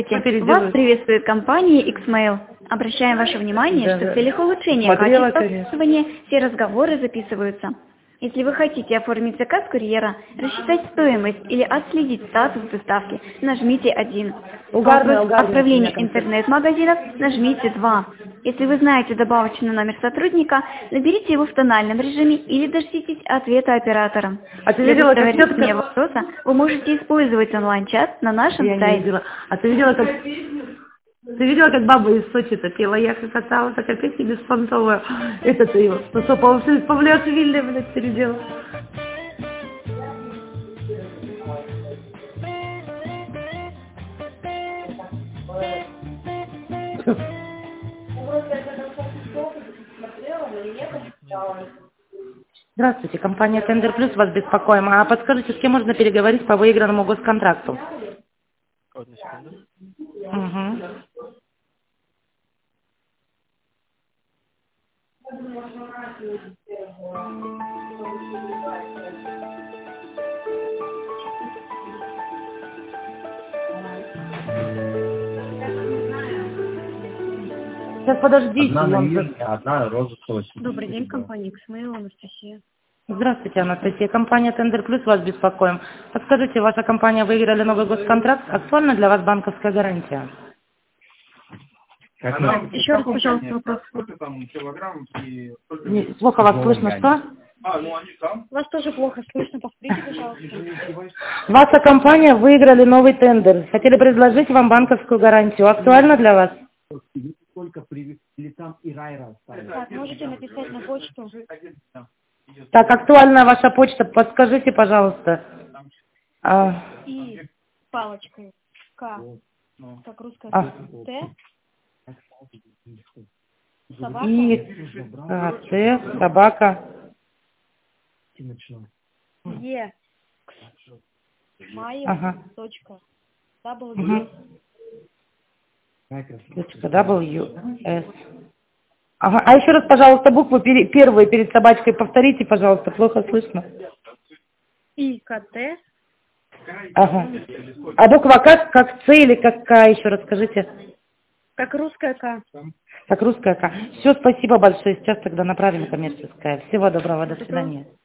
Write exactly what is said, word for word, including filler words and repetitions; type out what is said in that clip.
Вас приветствует компания Xmail. Обращаем ваше внимание, Да, что да. в целях улучшения Смотрела, качества конечно. обслуживания все разговоры записываются. Если вы хотите оформить заказ курьера, рассчитать стоимость или отследить статус доставки, нажмите один. Угарная, Вопрос угарная отправления семья концерт. интернет-магазинов, нажмите два. Если вы знаете добавочный номер сотрудника, наберите его в тональном режиме или дождитесь ответа оператора. А ты Для видела, быстрого как тетка... решения вопроса вы можете использовать онлайн-чат на нашем Я не сайте. видела. А ты видела, как... Ты видела, как баба из Сочи-то пела? Я катала, такая песня беспонтовая. Это-то его. Павлиашвили, блядь, передела. Здравствуйте, компания Тендер Плюс вас беспокоим. А подскажите, с кем можно переговорить по выигранному госконтракту? Одну секунду. Угу. Сейчас подождите. Одна на вон Нижней, тут. одна Розовцева. Добрый день, компания Xmail, Анастасия. Здравствуйте, Анастасия. Компания Тендер Плюс вас беспокоим. Подскажите, ваша компания выиграли новый госконтракт. Актуальна для вас банковская гарантия? Как Она- мы- Еще раз, каком пожалуйста, цене? вопрос. Сколько там килограмм и сколько... Не, плохо вас слышно, что? А, ну они там. Вас тоже плохо слышно, повторите, пожалуйста. Ваша компания выиграли новый тендер. Хотели предложить вам банковскую гарантию. Актуально для вас? Сколько привез, или там и Райра ставят? Так, можете написать на почту. Так, актуальная ваша почта, подскажите, пожалуйста. А, И палочкой К, Ну. как русская А. Т, собака, И, а, Т, собака, Е, Майя, ага, точка, W, угу. Точка, W, S. Ага, а еще раз, пожалуйста, буквы пере- первые перед собачкой повторите, пожалуйста, плохо слышно. И, К, Т, Ага. А буква как, как С или как К, еще раз скажите. как русская К. Как русская К. Все, спасибо большое. Сейчас тогда направим коммерческое. Всего доброго, до свидания.